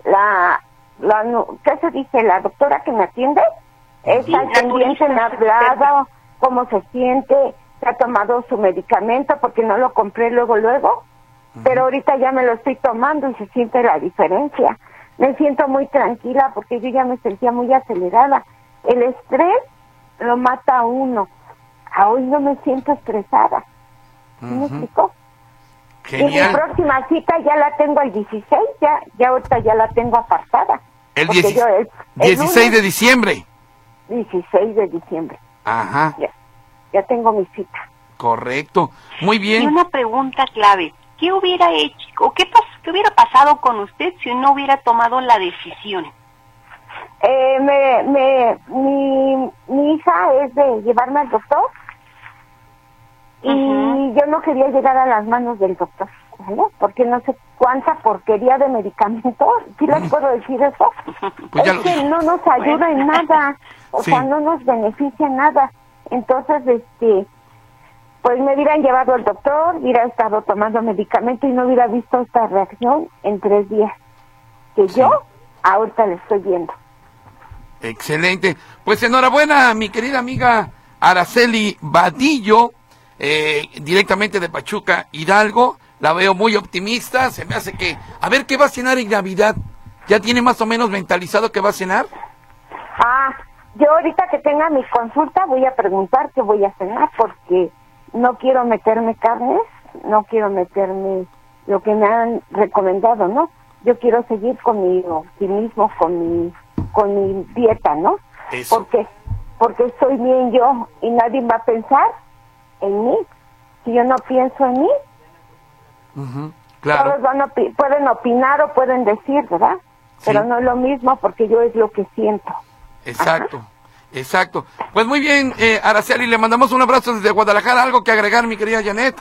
¿qué se dice? La doctora que me atiende, está al pendiente, me ha hablado, cómo se siente, se ha tomado su medicamento porque no lo compré luego, pero ahorita ya me lo estoy tomando y se siente la diferencia. Me siento muy tranquila porque yo ya me sentía muy acelerada. El estrés lo mata a uno. Hoy no me siento estresada. ¿Sí me explicó? Genial. Y mi próxima cita ya la tengo el 16, ya ahorita ya la tengo apartada. El 16 de diciembre. 16 de diciembre. Ajá. Ya tengo mi cita. Correcto. Muy bien. Y una pregunta clave. ¿Qué hubiera hecho o qué hubiera pasado con usted si no hubiera tomado la decisión? Mi hija es de llevarme al doctor y yo no quería llegar a las manos del doctor, ¿vale? Porque no sé cuánta porquería de medicamentos, ¿sí les puedo decir eso? Pues es que no nos ayuda en nada, o sea, no nos beneficia en nada. Entonces, pues me hubieran llevado al doctor, hubiera estado tomando medicamento y no hubiera visto esta reacción en 3 días, que yo ahorita le estoy viendo. Excelente. Pues enhorabuena, mi querida amiga Araceli Vadillo, directamente de Pachuca, Hidalgo. La veo muy optimista, se me hace que... A ver, ¿qué va a cenar en Navidad? ¿Ya tiene más o menos mentalizado qué va a cenar? Yo ahorita que tenga mi consulta voy a preguntar qué voy a cenar, porque no quiero meterme carnes, no quiero meterme lo que me han recomendado, ¿no? Yo quiero seguir con mi optimismo, con mi dieta, ¿no? Eso. Porque estoy bien yo y nadie va a pensar en mí. Si yo no pienso en mí, claro. Todos pueden opinar o pueden decir, ¿verdad? Sí. Pero no es lo mismo porque yo es lo que siento. Exacto. Exacto. Pues muy bien, Araceli, le mandamos un abrazo desde Guadalajara. ¿Algo que agregar, mi querida Janet?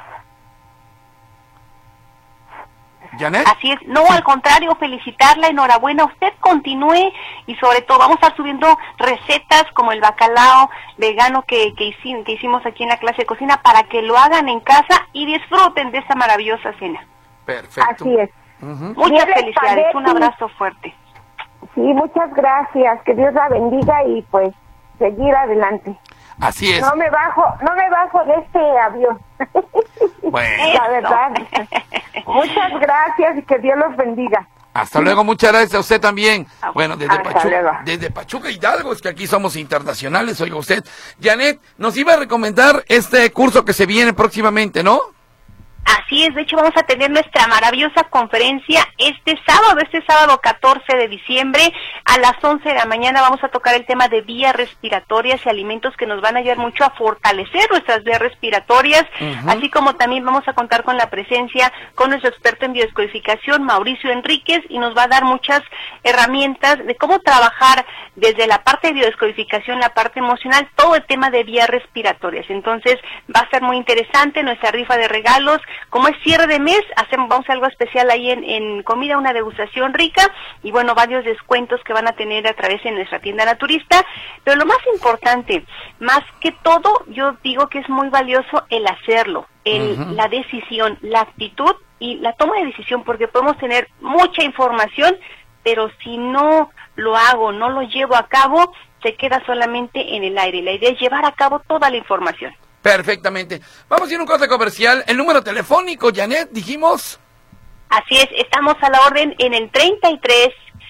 ¿Janet? Así es, no, al contrario, felicitarla, enhorabuena, usted continúe y sobre todo vamos a estar subiendo recetas como el bacalao vegano que hicimos aquí en la clase de cocina para que lo hagan en casa y disfruten de esta maravillosa cena. Perfecto. Así es. Muchas felicidades, un abrazo fuerte. Sí, muchas gracias, que Dios la bendiga y pues seguir adelante. Así es. No me bajo de este avión. Bueno. La verdad. Muchas gracias y que Dios los bendiga. Hasta luego, muchas gracias a usted también. Bueno, luego. Desde Pachuca, Hidalgo, es que aquí somos internacionales, oiga usted. Janet, nos iba a recomendar este curso que se viene próximamente, ¿no? Así es, de hecho vamos a tener nuestra maravillosa conferencia este sábado 14 de diciembre a las 11 de la mañana. Vamos a tocar el tema de vías respiratorias y alimentos que nos van a ayudar mucho a fortalecer nuestras vías respiratorias, así como también vamos a contar con la presencia con nuestro experto en biodescodificación, Mauricio Enríquez, y nos va a dar muchas herramientas de cómo trabajar desde la parte de biodescodificación, la parte emocional, todo el tema de vías respiratorias. Entonces va a ser muy interesante nuestra rifa de regalos. Como es cierre de mes, vamos a hacer algo especial ahí en comida, una degustación rica y bueno, varios descuentos que van a tener a través de nuestra tienda naturista. Pero lo más importante, más que todo, yo digo que es muy valioso el hacerlo, la decisión, la actitud y la toma de decisión, porque podemos tener mucha información, pero si no lo hago, no lo llevo a cabo, se queda solamente en el aire. La idea es llevar a cabo toda la información. Perfectamente. Vamos a ir a un corte comercial. El número telefónico, Janet, dijimos. Así es, estamos a la orden en el 33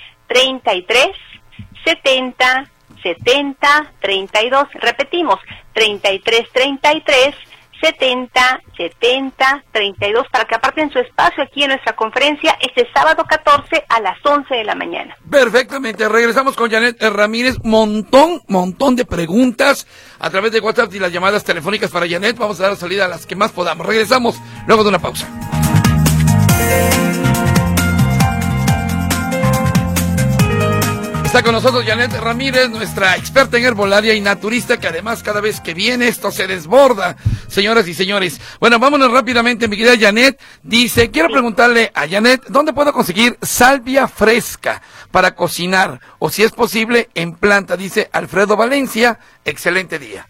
70 70 32. Repetimos, 33 70 70 32 para que aparten su espacio aquí en nuestra conferencia este sábado 14 a las 11 de la mañana. Perfectamente, regresamos con Janet Ramírez. Montón de preguntas a través de WhatsApp y las llamadas telefónicas para Janet. Vamos a dar salida a las que más podamos. Regresamos luego de una pausa. Está con nosotros Janet Ramírez, nuestra experta en herbolaria y naturista, que además cada vez que viene esto se desborda, señoras y señores. Bueno, vámonos rápidamente, mi querida Janet. Dice, quiero preguntarle a Janet, ¿dónde puedo conseguir salvia fresca para cocinar? O si es posible, en planta, dice Alfredo Valencia. Excelente día.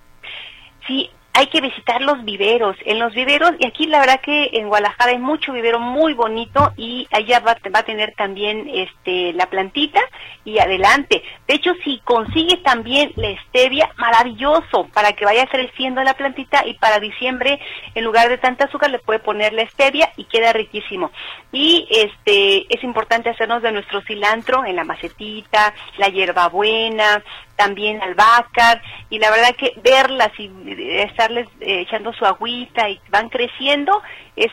Sí, hay que visitar los viveros. En los viveros, y aquí la verdad que en Guadalajara hay mucho vivero muy bonito, y allá va a tener también la plantita y adelante. De hecho, si consigue también la stevia, maravilloso, para que vaya creciendo la plantita, y para diciembre, en lugar de tanta azúcar, le puede poner la stevia y queda riquísimo. Y es importante hacernos de nuestro cilantro en la macetita, la hierbabuena, también albahaca, y la verdad que verlas y estarles echando su agüita y van creciendo es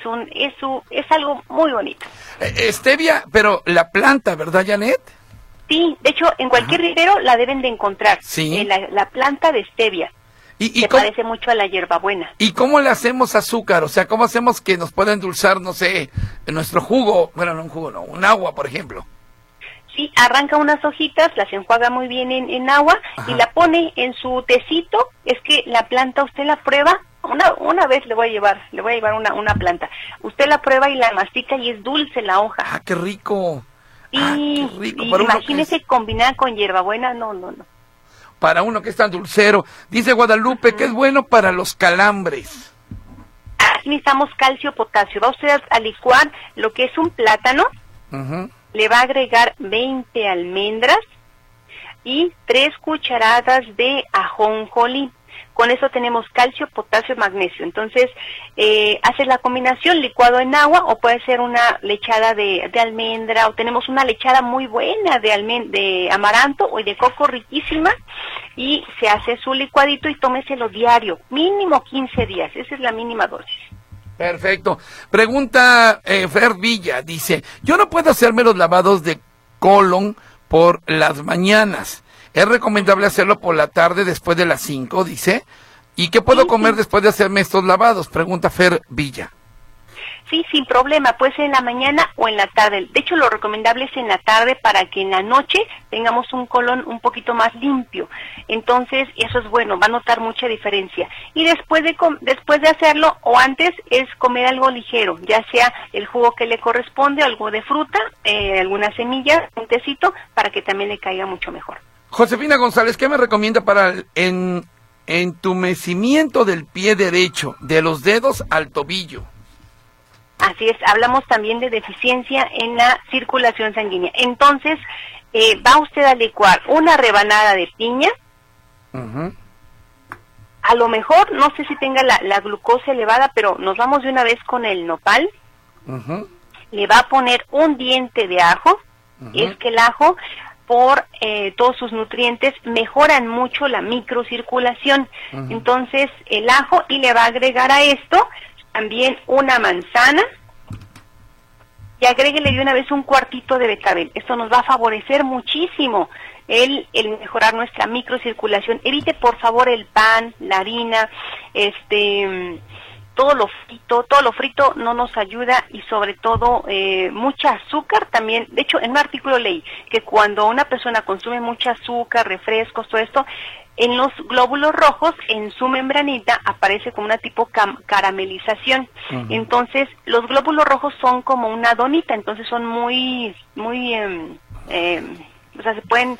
algo muy bonito. Stevia, pero la planta, ¿verdad, Janet? Sí, de hecho en cualquier vivero la deben de encontrar. Sí. La planta de stevia. ¿Y se parece mucho a la hierbabuena. ¿Y cómo le hacemos azúcar? O sea, ¿cómo hacemos que nos pueda endulzar, no sé, en nuestro jugo? Bueno, no un jugo, no, un agua, por ejemplo. Sí, arranca unas hojitas, las enjuaga muy bien en agua. Ajá. Y la pone en su tecito. Es que la planta usted la prueba, una vez le voy a llevar una planta. Usted la prueba y la mastica y es dulce la hoja. ¡Ah, qué rico! Qué rico. Y imagínese combinar con hierbabuena, no. Para uno que es tan dulcero. Dice Guadalupe que es bueno para los calambres. Aquí necesitamos calcio, potasio. Va usted a licuar lo que es un plátano. Le va a agregar 20 almendras y 3 cucharadas de ajonjolí. Con eso tenemos calcio, potasio, magnesio. Entonces, hace la combinación licuado en agua, o puede ser una lechada de almendra, o tenemos una lechada muy buena de amaranto o de coco riquísima, y se hace su licuadito y tómeselo diario, mínimo 15 días. Esa es la mínima dosis. Perfecto. Pregunta Fer Villa, dice, yo no puedo hacerme los lavados de colon por las mañanas. ¿Es recomendable hacerlo por la tarde después de las 5, dice? ¿Y qué puedo comer después de hacerme estos lavados? Pregunta Fer Villa. Sí, sin problema, puede ser en la mañana o en la tarde. De hecho, lo recomendable es en la tarde, para que en la noche tengamos un colon un poquito más limpio. Entonces, eso es bueno, va a notar mucha diferencia. Y después de hacerlo, o antes, es comer algo ligero, ya sea el jugo que le corresponde, algo de fruta, algunas semillas, un tecito, para que también le caiga mucho mejor. Josefina González, ¿qué me recomienda para el entumecimiento del pie derecho, de los dedos al tobillo? Así es, hablamos también de deficiencia en la circulación sanguínea. Entonces, va usted a licuar una rebanada de piña. A lo mejor, no sé si tenga la glucosa elevada, pero nos vamos de una vez con el nopal. Le va a poner un diente de ajo. Es que el ajo, por todos sus nutrientes, mejoran mucho la microcirculación. Entonces, el ajo, y le va a agregar a esto también una manzana, y agréguele de una vez un cuartito de betabel. Esto nos va a favorecer muchísimo el mejorar nuestra microcirculación. Evite, por favor, el pan, la harina, todo lo frito no nos ayuda, y sobre todo mucha azúcar también. De hecho, en un artículo leí que cuando una persona consume mucha azúcar, refrescos, todo esto, en los glóbulos rojos, en su membranita, aparece como una tipo caramelización. Entonces, los glóbulos rojos son como una donita, entonces son muy, o sea, se pueden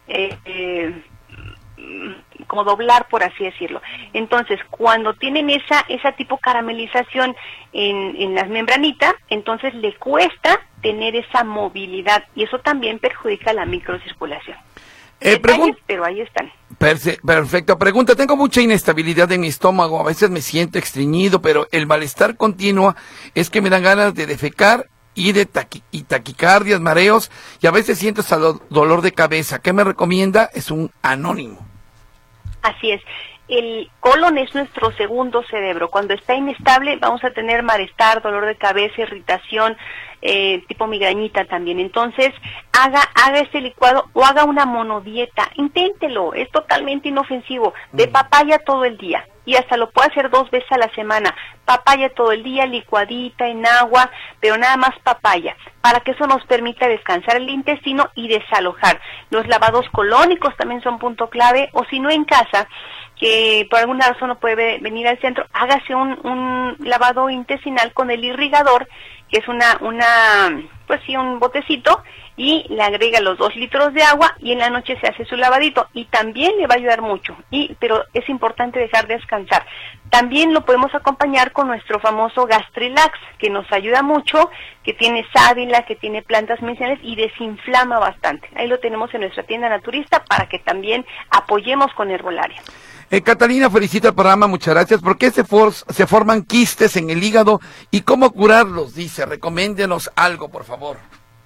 como doblar, por así decirlo. Entonces, cuando tienen esa tipo caramelización en las membranitas, entonces le cuesta tener esa movilidad, y eso también perjudica la microcirculación. Pero ahí están. Perfecto. Pregunta, tengo mucha inestabilidad en mi estómago, a veces me siento estreñido, pero el malestar continuo es que me dan ganas de defecar y de taquicardias, mareos, y a veces siento hasta dolor de cabeza. ¿Qué me recomienda? Es un anónimo. Así es. El colon es nuestro segundo cerebro. Cuando está inestable vamos a tener malestar, dolor de cabeza, irritación, tipo migrañita también. Entonces, haga este licuado o haga una monodieta. Inténtelo, es totalmente inofensivo. De papaya todo el día. y hasta lo puede hacer 2 veces a la semana. Papaya todo el día, licuadita en agua, pero nada más papaya, para que eso nos permita descansar el intestino y desalojar. Los lavados colónicos también son punto clave, o si no en casa, que por alguna razón no puede venir al centro, hágase un lavado intestinal con el irrigador, que es pues sí, un botecito, y le agrega los 2 litros de agua y en la noche se hace su lavadito y también le va a ayudar mucho, pero es importante dejar descansar. También lo podemos acompañar con nuestro famoso Gastrilax, que nos ayuda mucho, que tiene sábila, que tiene plantas medicinales y desinflama bastante. Ahí lo tenemos en nuestra tienda naturista para que también apoyemos con herbolaria. Catalina, felicito el programa, muchas gracias. ¿Por qué se forman quistes en el hígado y cómo curarlos? Dice, recomiéndenos algo, por favor.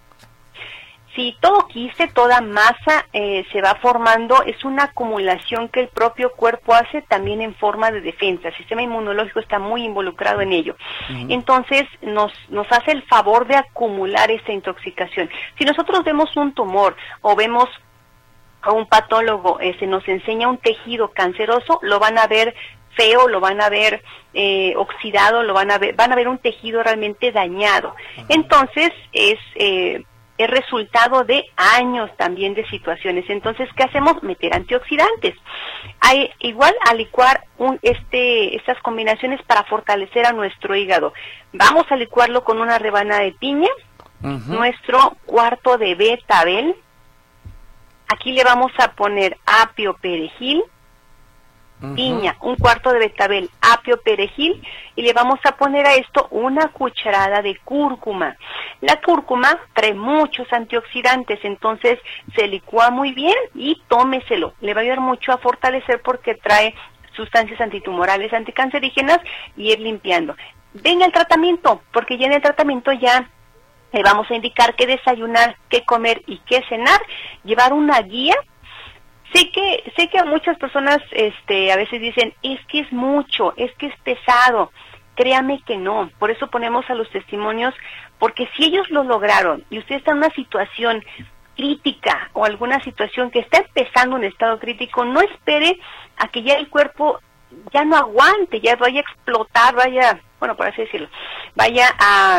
Sí, todo quiste, toda masa se va formando, es una acumulación que el propio cuerpo hace también en forma de defensa. El sistema inmunológico está muy involucrado en ello. Entonces, nos hace el favor de acumular esta intoxicación. Si nosotros vemos un tumor o vemos a un patólogo, se nos enseña un tejido canceroso, lo van a ver feo, lo van a ver oxidado, van a ver un tejido realmente dañado. Entonces, es resultado de años también de situaciones. Entonces, ¿qué hacemos? Meter antioxidantes. Igual a licuar estas combinaciones para fortalecer a nuestro hígado. Vamos a licuarlo con una rebanada de piña, nuestro cuarto de betabel. Aquí le vamos a poner apio, perejil, piña, un cuarto de betabel, apio, perejil, y le vamos a poner a esto una cucharada de cúrcuma. La cúrcuma trae muchos antioxidantes, entonces se licúa muy bien y tómeselo. Le va a ayudar mucho a fortalecer porque trae sustancias antitumorales, anticancerígenas, y ir limpiando. Venga el tratamiento, porque ya en el tratamiento ya le vamos a indicar qué desayunar, qué comer y qué cenar, llevar una guía. Sé que a muchas personas a veces dicen, es que es mucho, es que es pesado. Créame que no, por eso ponemos a los testimonios, porque si ellos lo lograron y usted está en una situación crítica o alguna situación que está empezando un estado crítico, no espere a que ya el cuerpo ya no aguante, ya vaya a explotar, por así decirlo, vaya a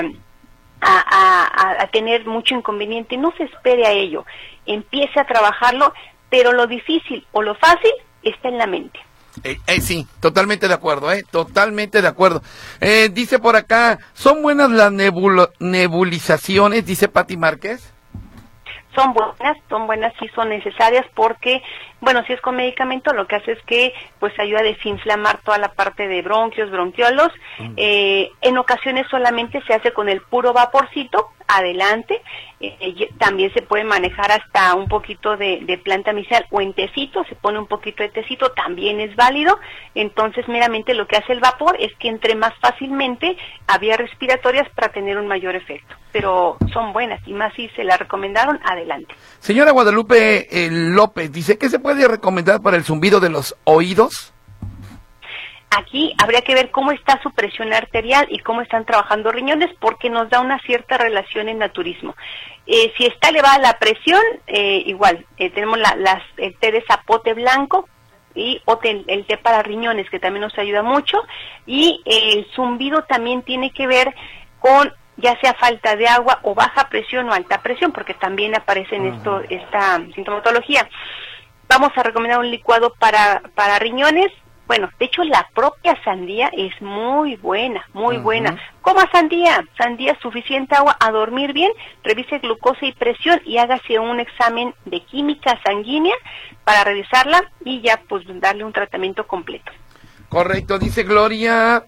tener mucho inconveniente. No se espere a ello, empiece a trabajarlo, pero lo difícil o lo fácil está en la mente. Sí, totalmente de acuerdo, totalmente de acuerdo. Dice por acá, ¿son buenas las nebulizaciones? Dice Pati Márquez. Son buenas, sí son necesarias porque, si es con medicamento, lo que hace es que pues ayuda a desinflamar toda la parte de bronquios, bronquiolos. En ocasiones solamente se hace con el puro vaporcito, adelante. También se puede manejar hasta un poquito de planta medicinal o en tecito, se pone un poquito de tecito, también es válido. Entonces, meramente lo que hace el vapor es que entre más fácilmente a vías respiratorias para tener un mayor efecto. Pero son buenas y más si se las recomendaron, adelante. Señora Guadalupe López dice, ¿qué se puede recomendar para el zumbido de los oídos? Aquí habría que ver cómo está su presión arterial y cómo están trabajando riñones, porque nos da una cierta relación en naturismo. Si está elevada la presión, igual, tenemos el té de zapote blanco y el té para riñones, que también nos ayuda mucho. Y el zumbido también tiene que ver con ya sea falta de agua o baja presión o alta presión, porque también aparece en esta sintomatología. Vamos a recomendar un licuado para riñones. Bueno, de hecho la propia sandía es muy buena, muy buena. Coma sandía, suficiente agua, a dormir bien, revise glucosa y presión y hágase un examen de química sanguínea para revisarla y ya pues darle un tratamiento completo. Correcto, dice Gloria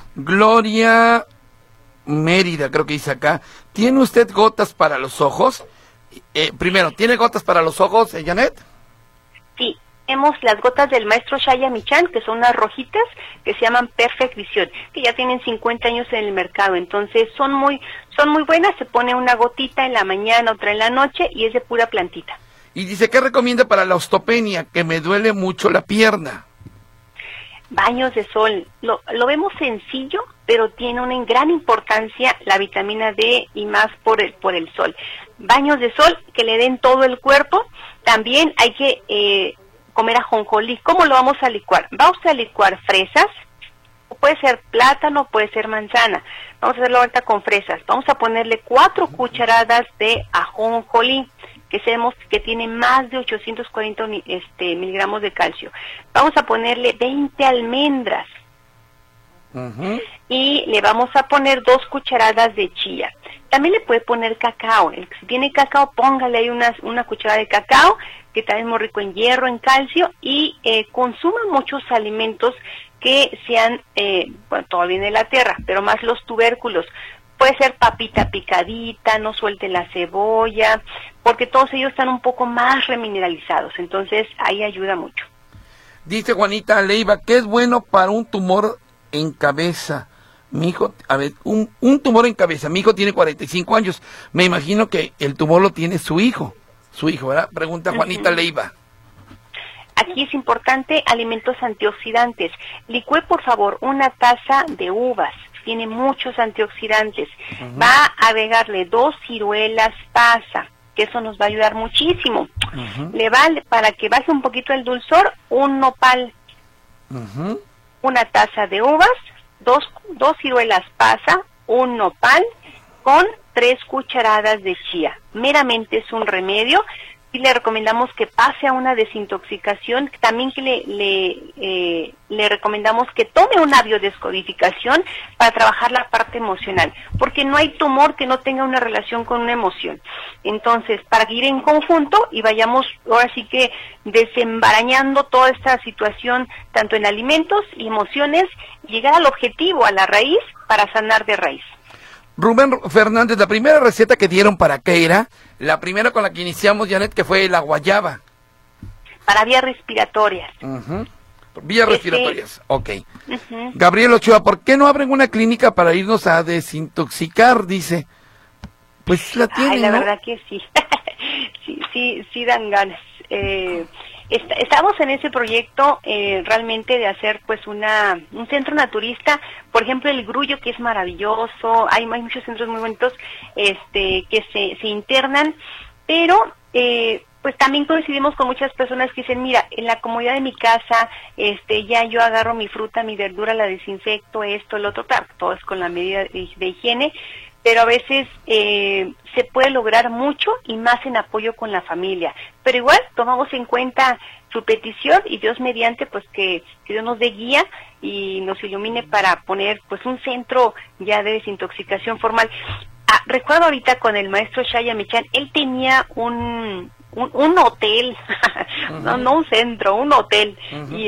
Mérida, creo que dice acá, ¿tiene usted gotas para los ojos? Primero, ¿tiene gotas para los ojos, Janet? Sí. Tenemos las gotas del maestro Shaya Michan, que son unas rojitas, que se llaman Perfect Vision, que ya tienen 50 años en el mercado, entonces son muy buenas. Se pone una gotita en la mañana, otra en la noche, y es de pura plantita. Y dice, ¿qué recomienda para la osteopenia? Que me duele mucho la pierna. Baños de sol, lo vemos sencillo, pero tiene una gran importancia la vitamina D y más por el sol. Baños de sol que le den todo el cuerpo. También hay que comer ajonjolí. ¿Cómo lo vamos a licuar? Va usted a licuar fresas, puede ser plátano, puede ser manzana. Vamos a hacerlo ahorita con fresas. Vamos a ponerle 4 cucharadas de ajonjolí, que sabemos que tiene más de 840 miligramos de calcio. Vamos a ponerle 20 almendras. Y le vamos a poner 2 cucharadas de chía. También le puede poner cacao. Si tiene cacao, póngale ahí una cucharada de cacao, que también es muy rico en hierro, en calcio, y consuma muchos alimentos que sean, todo viene de la tierra, pero más los tubérculos. Puede ser papita picadita, no suelte la cebolla, porque todos ellos están un poco más remineralizados, entonces ahí ayuda mucho. Dice Juanita Leiva, ¿qué es bueno para un tumor en cabeza? Mi hijo, a ver, un tumor en cabeza, mi hijo tiene 45 años, me imagino que el tumor lo tiene su hijo, ¿verdad? Pregunta Juanita Leiva. Aquí es importante alimentos antioxidantes. Licúe, por favor, una taza de uvas. Tiene muchos antioxidantes. Va a agregarle 2 ciruelas pasa, que eso nos va a ayudar muchísimo. Le vale, para que baje un poquito el dulzor, un nopal. Una taza de uvas, 2 ciruelas pasa, un nopal, con 3 cucharadas de chía. Meramente es un remedio. Y le recomendamos que pase a una desintoxicación, también que le recomendamos que tome una biodescodificación para trabajar la parte emocional, porque no hay tumor que no tenga una relación con una emoción. Entonces, para ir en conjunto y vayamos ahora sí que desembarañando toda esta situación, tanto en alimentos y emociones, llegar al objetivo, a la raíz, para sanar de raíz. Rubén Fernández, la primera receta que dieron, ¿para qué era? La primera con la que iniciamos, Janet, que fue la guayaba. Para vías respiratorias. Vías respiratorias, ok. Gabriel Ochoa, ¿por qué no abren una clínica para irnos a desintoxicar? Dice. Pues la tienen, la ¿no? verdad que sí. sí dan ganas. Estamos en ese proyecto realmente de hacer pues un centro naturista, por ejemplo el Grullo, que es maravilloso, hay muchos centros muy bonitos que se internan, pero pues también coincidimos con muchas personas que dicen, mira, en la comodidad de mi casa, ya yo agarro mi fruta, mi verdura, la desinfecto, esto, el otro, claro, todo es con la medida de higiene, pero a veces se puede lograr mucho y más en apoyo con la familia. Pero igual tomamos en cuenta su petición y Dios mediante, pues que Dios nos dé guía y nos ilumine para poner pues un centro ya de desintoxicación formal. Recuerdo ahorita con el maestro Shaya Michan, él tenía un hotel, no un centro, un hotel,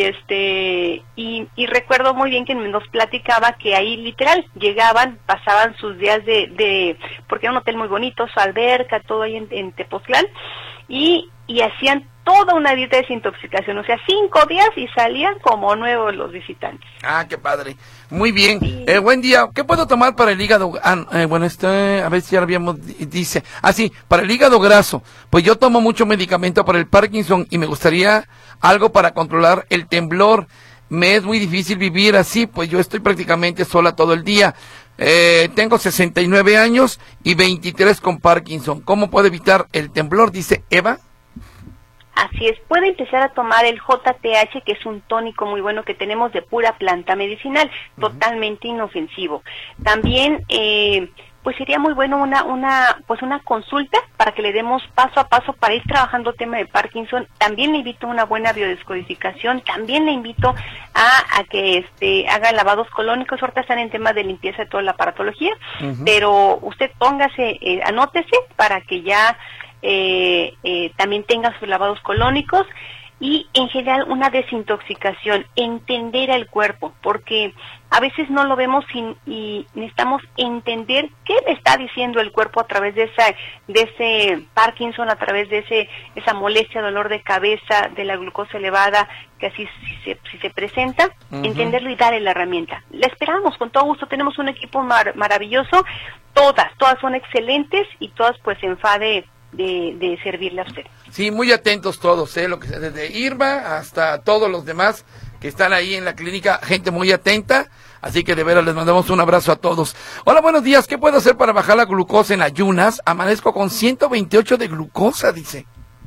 y recuerdo muy bien que nos platicaba que ahí literal llegaban, pasaban sus días porque era un hotel muy bonito, su alberca, todo ahí en Tepoztlán, y hacían toda una dieta de desintoxicación, o sea, 5 días y salían como nuevos los visitantes. Ah, qué padre. Muy bien. Sí. Buen día. ¿Qué puedo tomar para el hígado? A ver si ya habíamos, dice. Sí, para el hígado graso. Pues yo tomo mucho medicamento para el Parkinson y me gustaría algo para controlar el temblor. Me es muy difícil vivir así, pues yo estoy prácticamente sola todo el día. Tengo 69 años y 23 con Parkinson. ¿Cómo puedo evitar el temblor? Dice Eva. Así es, puede empezar a tomar el JTH, que es un tónico muy bueno que tenemos de pura planta medicinal, totalmente inofensivo. También, pues sería muy bueno una consulta para que le demos paso a paso para ir trabajando el tema de Parkinson. También le invito a una buena biodescodificación, también le invito a que haga lavados colónicos. Ahorita están en tema de limpieza de toda la aparatología, pero usted póngase, anótese para que ya también tenga sus lavados colónicos y en general una desintoxicación, entender al cuerpo, porque a veces no lo vemos y necesitamos entender qué le está diciendo el cuerpo a través de ese Parkinson, a través de esa molestia, dolor de cabeza, de la glucosa elevada, que así si se presenta, entenderlo y darle la herramienta. La esperamos con todo gusto, tenemos un equipo maravilloso, todas son excelentes y todas pues en fa de servirle a usted. Sí, muy atentos todos, lo que desde Irma hasta todos los demás que están ahí en la clínica, gente muy atenta, así que de veras les mandamos un abrazo a todos. Hola, buenos días, ¿qué puedo hacer para bajar la glucosa en ayunas? Amanezco con 128 de glucosa, dice.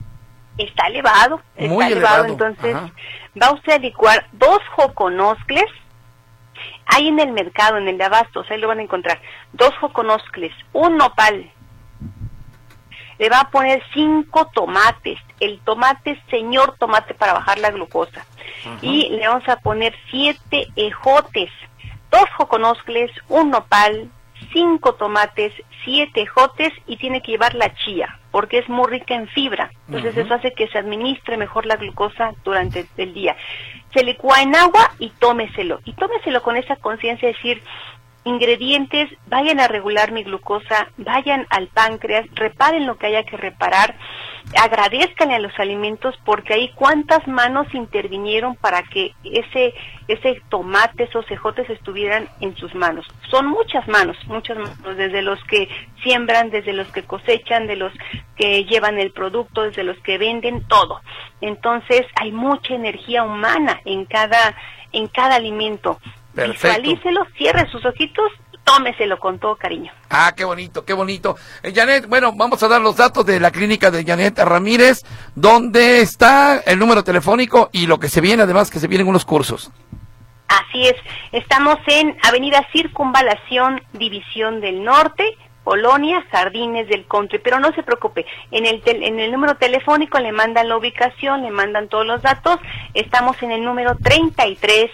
está elevado, Muy elevado. Entonces Ajá. va usted a licuar 2 joconoscles. Hay en el mercado, en el de abastos, ahí lo van a encontrar. 2 joconoscles, 1 nopal. Le va a poner 5 tomates. El tomate, señor tomate, para bajar la glucosa. Y le vamos a poner 7 ejotes. 2 joconoscles, 1 nopal, 5 tomates, 7 ejotes, y tiene que llevar la chía, porque es muy rica en fibra. Entonces eso hace que se administre mejor la glucosa durante el día. Se licúa en agua y tómeselo. Y tómeselo con esa conciencia de decir, ingredientes, vayan a regular mi glucosa, vayan al páncreas, reparen lo que haya que reparar, agradezcanle a los alimentos, porque ahí cuántas manos intervinieron para que ese tomate, esos ejotes estuvieran en sus manos. Son muchas manos, desde los que siembran, desde los que cosechan, de los que llevan el producto, desde los que venden, todo. Entonces hay mucha energía humana en cada alimento. Perfecto. Visualícelo, cierre sus ojitos, tómeselo con todo cariño. Ah, qué bonito, qué bonito. Janet, bueno, vamos a dar los datos de la clínica de Janet Ramírez, donde está el número telefónico y lo que se viene, además que se vienen unos cursos. Así es, estamos en Avenida Circunvalación, División del Norte, Polonia, Jardines del Country, pero no se preocupe, en el número telefónico le mandan la ubicación, le mandan todos los datos. Estamos en el número 33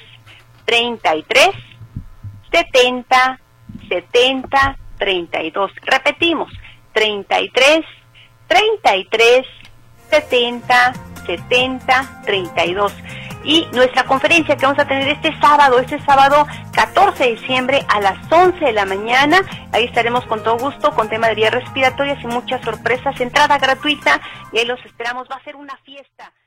70 32. Repetimos, 33 70 32. Y nuestra conferencia que vamos a tener este sábado 14 de diciembre a las 11 de la mañana. Ahí estaremos con todo gusto con tema de vías respiratorias y muchas sorpresas. Entrada gratuita y ahí los esperamos. Va a ser una fiesta.